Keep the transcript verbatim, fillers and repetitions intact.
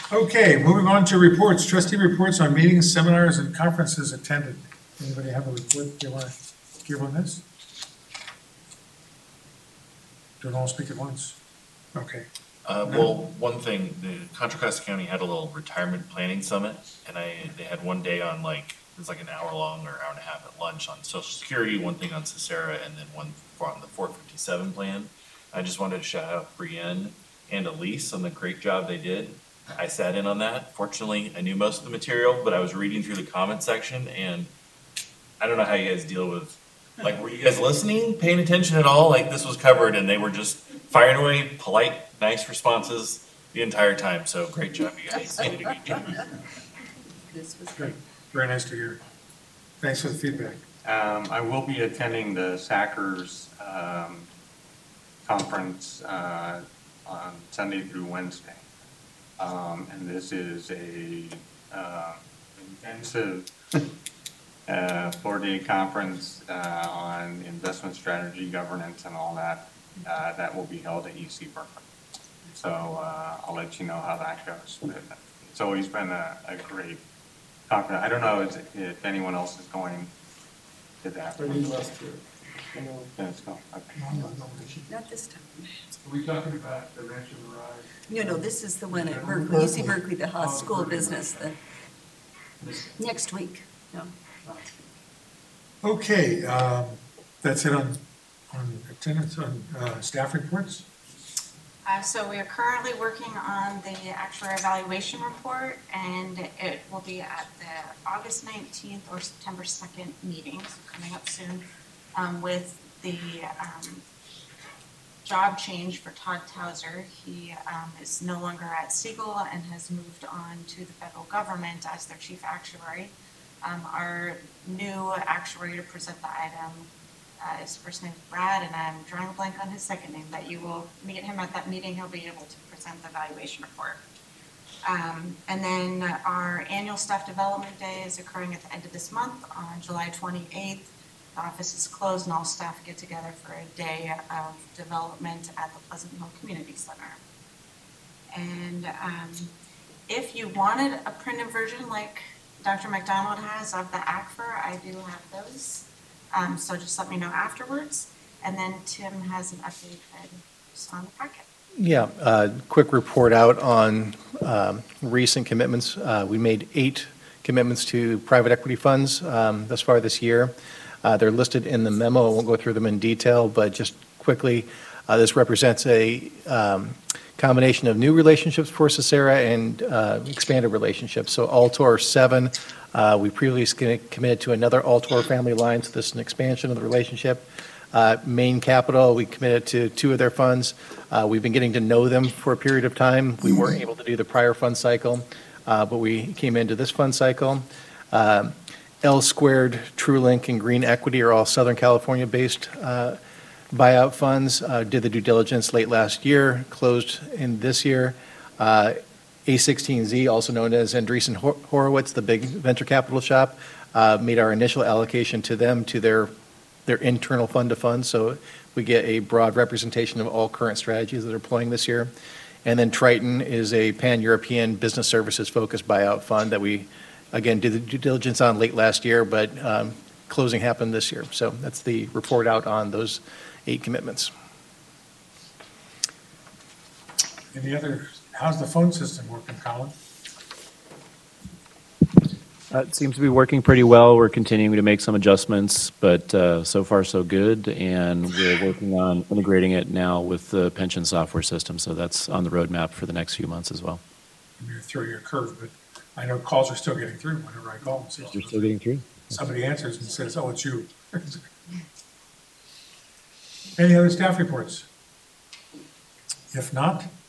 Okay, moving on to reports. Trustee reports on meetings, seminars, and conferences attended. Anybody have a report they want to give on this? Don't all speak at once. Okay. Uh, well, one thing, the Contra Costa County had a little retirement planning summit, and I, they had one day on like, it was like an hour long or hour and a half at lunch on Social Security, one thing on Cicera, and then one for on the four fifty-seven plan. I just wanted to shout out Brienne and Elise on the great job they did. I sat in on that. Fortunately, I knew most of the material, but I was reading through the comment section, and I don't know how you guys deal with, like, were you guys listening, paying attention at all? Like, this was covered, and they were just firing away polite, nice responses the entire time. So great job, you guys. You did a good job. This was Great. Very nice to hear. Thanks for the feedback. Um, I will be attending the SACRS um, conference uh, on Sunday through Wednesday. Um, and this is a uh, intensive uh, four-day conference uh, on investment strategy, governance, and all that. Uh, that will be held at U C Berkeley. So uh, I'll let you know how that goes. But it's always been a, a great conference. I don't know if, if anyone else is going to that. I did last year. I know. Let's go. Okay. not this time. Are we talking about the Rancho Mirage? No, no, this is the one at Berkeley, U C Berkeley, the Haas School of Business, the, next week, no. Okay, um, that's it on, on attendance, on uh, staff reports. Uh, so we are currently working on the actuary evaluation report, and it will be at the August nineteenth or September second meeting, so coming up soon, um, with the um, job change for Todd Towser. He um, is no longer at Siegel and has moved on to the federal government as their chief actuary. Um, our new actuary to present the item, uh, his first name is Brad, and I'm drawing a blank on his second name, but you will meet him at that meeting. He'll be able to present the evaluation report. Um, and then our annual staff development day is occurring at the end of this month on July twenty-eighth. The office is closed and all staff get together for a day of development at the Pleasant Hill Community Center. And um, if you wanted a printed version like Doctor McDonald has of the A C F R, I do have those. Um, so just let me know afterwards. And then Tim has an update that's on the packet. Yeah, uh, quick report out on um, recent commitments. Uh, we made eight commitments to private equity funds um, thus far this year. Uh, they're listed in the memo. I won't go through them in detail, but just quickly, uh, this represents a um, combination of new relationships for Cicera and uh, expanded relationships. So Altor seven, uh, we previously committed to another Altor family line, so this is an expansion of the relationship. Uh, Main Capital, we committed to two of their funds. Uh, we've been getting to know them for a period of time. We weren't able to do the prior fund cycle, uh, but we came into this fund cycle. Uh, L Squared, TrueLink, and Green Equity are all Southern California-based uh, buyout funds. Uh, did the due diligence late last year, closed in this year. Uh, A sixteen Z, also known as Andreessen Horowitz, the big venture capital shop, uh, made our initial allocation to them to their their internal fund to fund. So we get a broad representation of all current strategies that are deploying this year. And then Triton is a pan-European business services focused buyout fund that we, again, did the due diligence on late last year, but um, closing happened this year. So that's the report out on those eight commitments. Any other, how's the phone system working, Colin? Uh, it seems to be working pretty well. We're continuing to make some adjustments, but uh, so far so good. And we're working on integrating it now with the pension software system. So that's on the roadmap for the next few months as well. I'm going to throw you a curve, but I know calls are still getting through whenever I call. So You're still getting through? somebody answers and says, oh, it's you. Any other staff reports? If not,